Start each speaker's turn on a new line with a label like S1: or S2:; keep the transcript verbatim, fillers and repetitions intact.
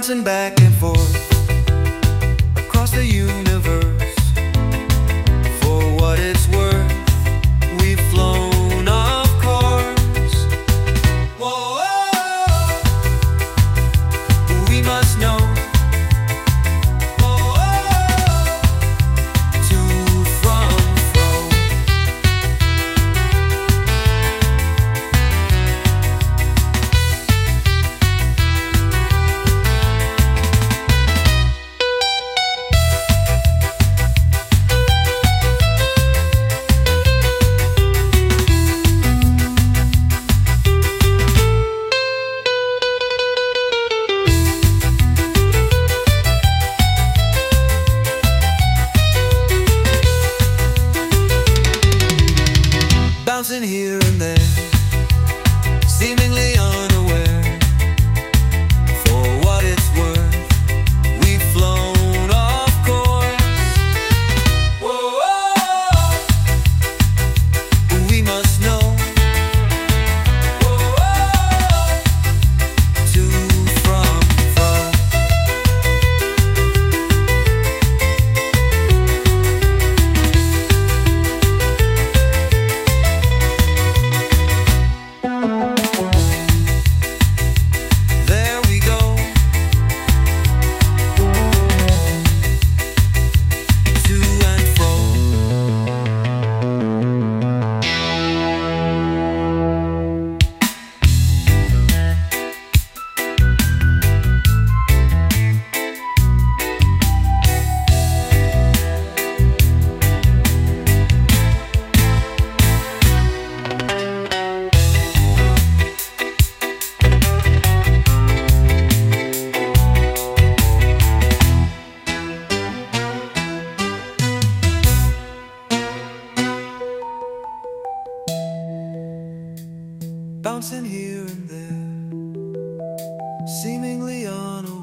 S1: bouncing back and forth across the universe. For what it's worth, we've flown off course. Whoa, we must know. Bouncing here and there, seemingly unaware. For what it's worth, we've flown off course. Whoa, we must know. Whoa, to, from, from. Bouncing here and there, seemingly unaware.